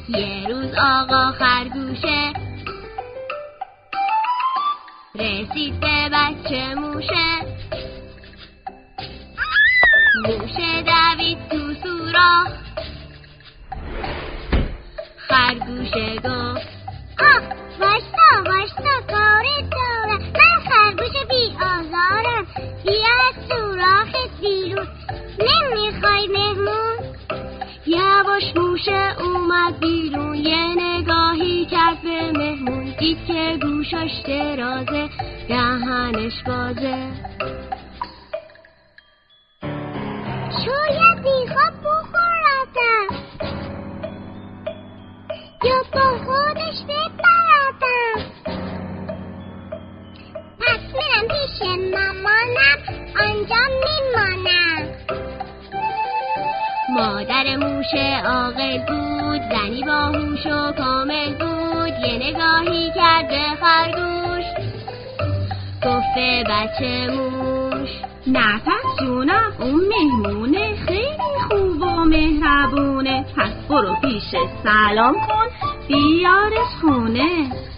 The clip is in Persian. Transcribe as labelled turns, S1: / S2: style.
S1: یه روز آقا خرگوشه رسید به بچه موشه. موشه دوید تو سوراخ. خرگوشه گفت
S2: واشتا کارت دارم. من خرگوش بی آزارم. بیا از سوراخت بیرون. نمیخوای مهمون؟
S1: یواش موشه اومد بیرون. یه نگاهی کرد به مهمون. دید که گوشاش درازه دهنش بازه.
S2: شاید بیخواب بخورتم یا با خودش ببرتم. پس میرم پیش مامانم، آنجا میمانم.
S1: مادر موشه عاقل بود، زنی باهوش و کامل بود. یه نگاهی کرد به خرگوش، گفت به بچه موش
S3: نفس جونم، اون مهمونه خیلی خوب و مهربونه. پس برو پیش سلام کن بیارش خونه.